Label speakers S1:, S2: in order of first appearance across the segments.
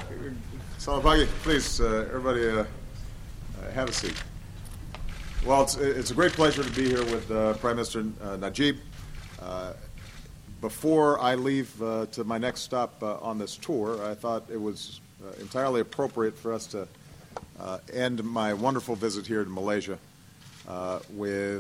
S1: Selamat pagi. Please, everybody have a seat. Well, it's a great pleasure to be here with Prime Minister Najib. Before I leave to my next stop on this tour, I thought it was entirely appropriate for us to end my wonderful visit here to Malaysia with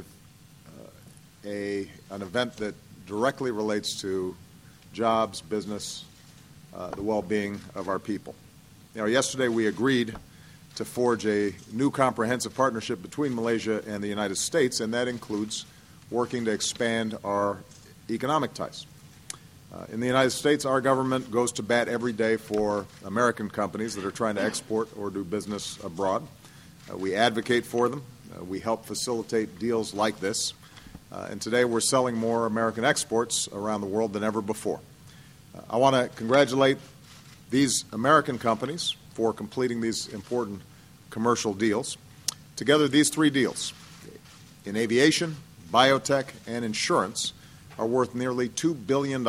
S1: an event that directly relates to jobs, business, the well-being of our people. You know, yesterday we agreed to forge a new comprehensive partnership between Malaysia and the United States, and that includes working to expand our economic ties. In the United States, our government goes to bat every day for American companies that are trying to export or do business abroad. We advocate for them. We help facilitate deals like this. And today we're selling more American exports around the world than ever before. I want to congratulate these American companies for completing these important commercial deals. Together, these three deals in aviation, biotech, and insurance are worth nearly $2 billion.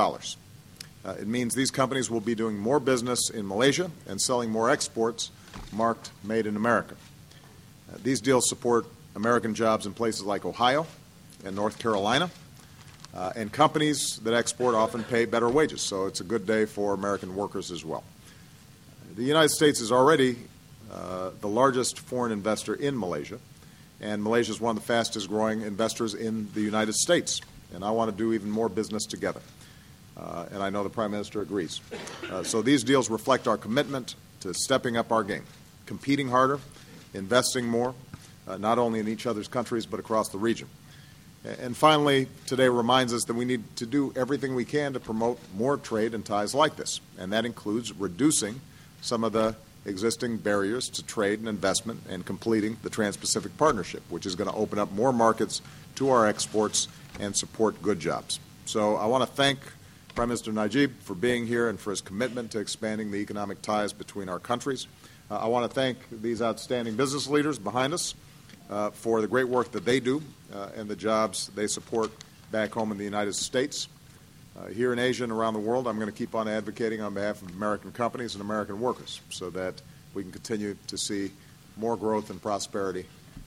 S1: It means these companies will be doing more business in Malaysia and selling more exports marked Made in America. These deals support American jobs in places like Ohio and North Carolina, and companies that export often pay better wages, so it's a good day for American workers as well. The United States is already the largest foreign investor in Malaysia, and Malaysia is one of the fastest growing investors in the United States, and I want to do even more business together, and I know the Prime Minister agrees. So these deals reflect our commitment to stepping up our game, competing harder, investing more, not only in each other's countries but across the region. And finally, today reminds us that we need to do everything we can to promote more trade and ties like this, and that includes reducing some of the existing barriers to trade and investment and completing the Trans-Pacific Partnership, which is going to open up more markets to our exports and support good jobs. So I want to thank Prime Minister Najib for being here and for his commitment to expanding the economic ties between our countries. I want to thank these outstanding business leaders behind us for the great work that they do and the jobs they support back home in the United States. Here in Asia and around the world, I'm going to keep on advocating on behalf of American companies and American workers so that we can continue to see more growth and prosperity,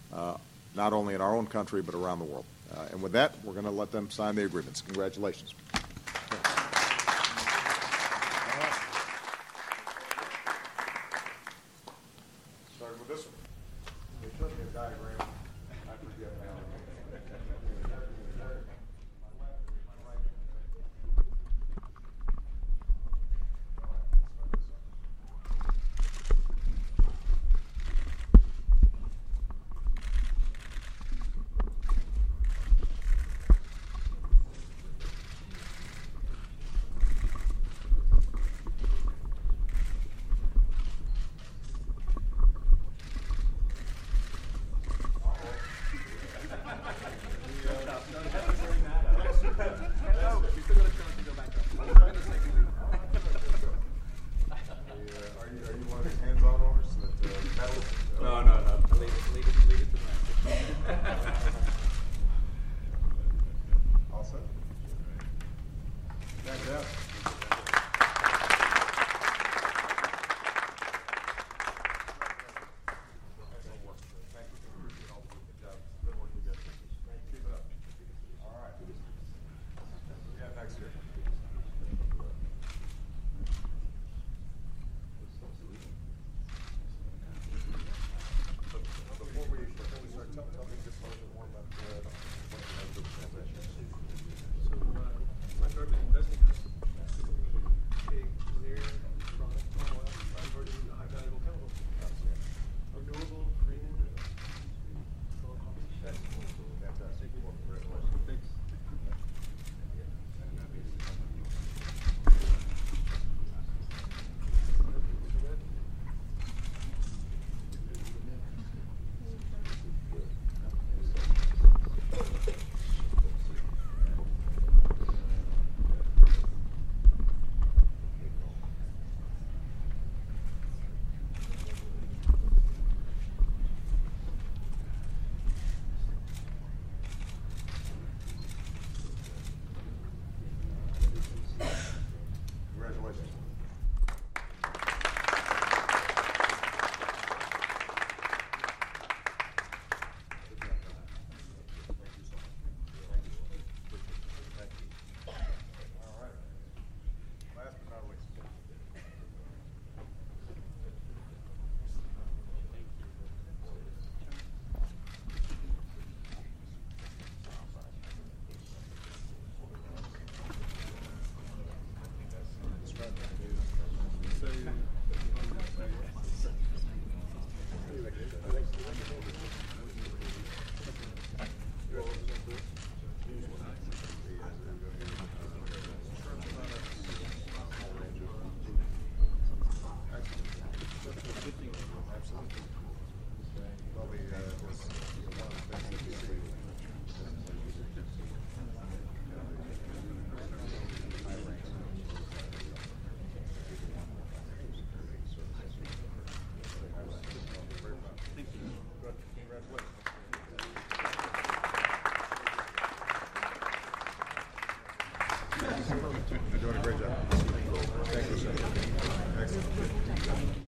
S1: not only in our own country but around the world. And with that, we're going to let them sign the agreements. Congratulations. Starting with this one. They showed me a diagram. I forget now. You're doing a great job. Thank you, sir. Excellent.